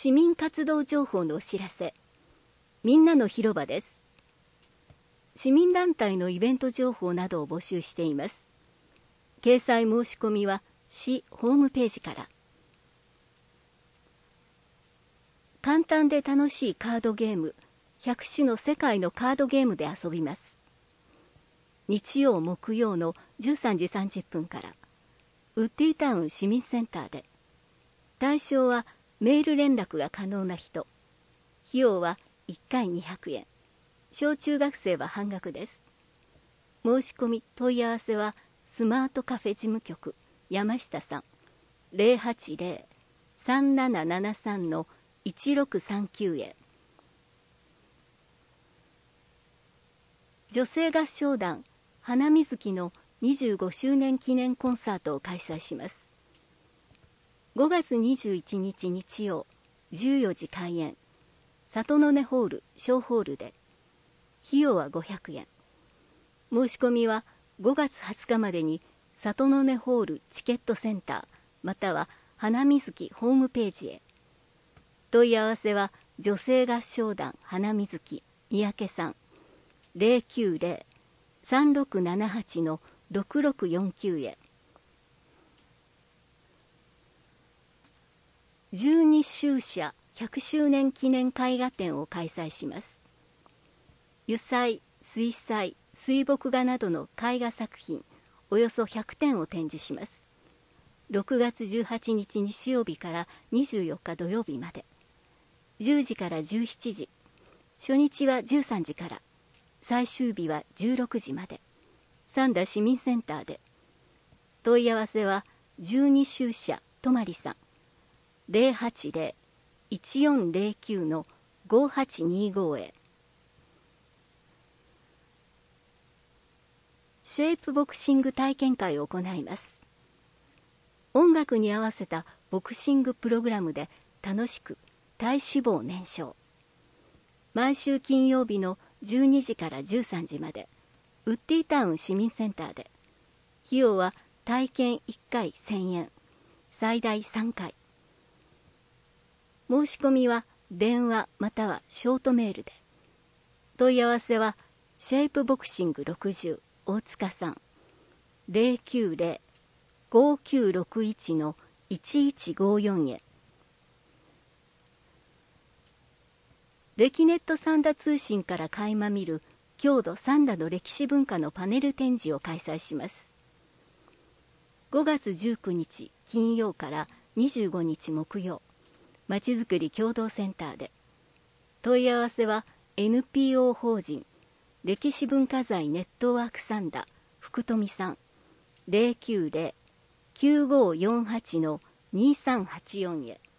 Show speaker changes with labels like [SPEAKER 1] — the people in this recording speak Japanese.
[SPEAKER 1] 市民活動情報のお知らせ。みんなの広場です。市民団体のイベント情報などを募集しています。掲載申し込みは市ホームページから。簡単で楽しいカードゲーム、100種の世界のカードゲームで遊びます。日曜木曜の13時30分から、ウッディタウン市民センターで。対象はメール連絡が可能な人。費用は1回200円。小中学生は半額です。申し込み問い合わせはスマートカフェ事務局山下さん 080-3773-1639 へ。女性合唱団花水木の25周年記念コンサートを開催します。5月21日日曜14時開演。里の根ホール小ホールで。費用は500円。申し込みは5月20日までに里の根ホールチケットセンターまたは花水木ホームページへ。問い合わせは女性合唱団花水木三宅さん 090-3678-6649 へ。12周社100周年記念絵画展を開催します。油彩、水彩、水墨画などの絵画作品およそ100点を展示します。6月18日日曜日から24日土曜日まで。10時から17時。初日は13時から。最終日は16時まで。三田市民センターで。問い合わせは12周社とまりさん。080-1409-5825 へ。シェイプボクシング体験会を行います。音楽に合わせたボクシングプログラムで楽しく体脂肪燃焼。毎週金曜日の12時から13時までウッディタウン市民センターで。費用は体験1回1000円、最大3回。申し込みは電話またはショートメールで。問い合わせはシェイプボクシング60大塚さん 090-5961-1154 へ。レキネット三田通信から垣間見る郷土三田の歴史文化のパネル展示を開催します。5月19日金曜から25日木曜。まちづくり共同センターで。問い合わせは NPO 法人歴史文化財ネットワーク三田福富さん 090-9548-2384 へ。